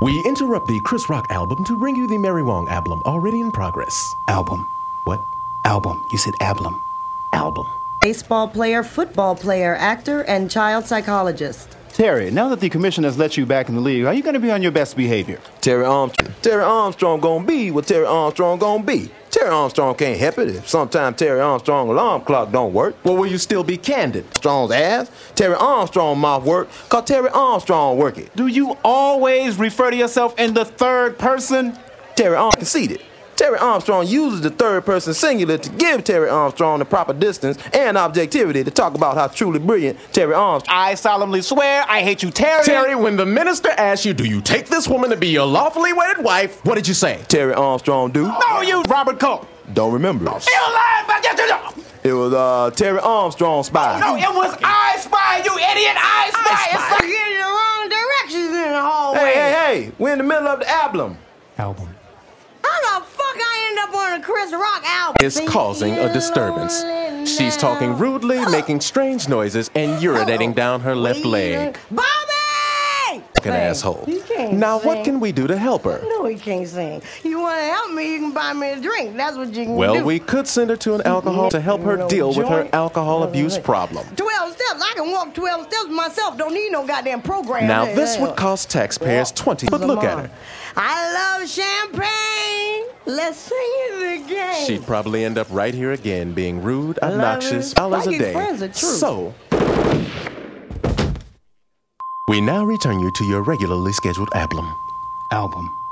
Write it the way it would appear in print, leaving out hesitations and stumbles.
We interrupt the Chris Rock album to bring you the Mary Wong album, already in progress. Album. What? Album. You said album. Album. Baseball player, football player, actor, and child psychologist. Terry, now that the commission has let you back in the league, are you going to be on your best behavior? Terry Armstrong gonna be what Terry Armstrong gonna be. Terry Armstrong can't help it if sometime Terry Armstrong alarm clock don't work. Well, will you still be candid? Armstrong's ass. Terry Armstrong mouth work, cause Terry Armstrong work it. Do you always refer to yourself in the third person? Terry Armstrong conceded. Terry Armstrong uses the third person singular to give Terry Armstrong the proper distance and objectivity to talk about how truly brilliant Terry Armstrong. I solemnly swear I hate you, Terry. Terry, when the minister asked you, do you take this woman to be your lawfully wedded wife, what did you say? Terry Armstrong do? No, you, Robert Cope. Don't remember it. You lying about that? It was Terry Armstrong spy. No, it was I Spy, you idiot. I Spy. It's like getting the wrong directions in the hallway. Hey, we're in the middle of the album. Album. How the fuck I end up on a Chris Rock album? Is causing a disturbance. She's talking rudely, making strange noises, and urinating down her left leg. Bobby! Fucking asshole. He can't Now, what sing. can we do to help her? No, he can't sing. You want to help me, you can buy me a drink. That's what you can do. Well, we could send her to an alcohol to help her No deal with her joint. alcohol abuse problem. 12 steps. I can walk 12 steps myself. Don't need no goddamn program. Now, this would cost taxpayers $20, but look at her. I love champagne. Let's sing it again. She'd probably end up right here again, being rude, love obnoxious, it. dollars a Like his day. friends are true. So, we now return you to your regularly scheduled album. Album.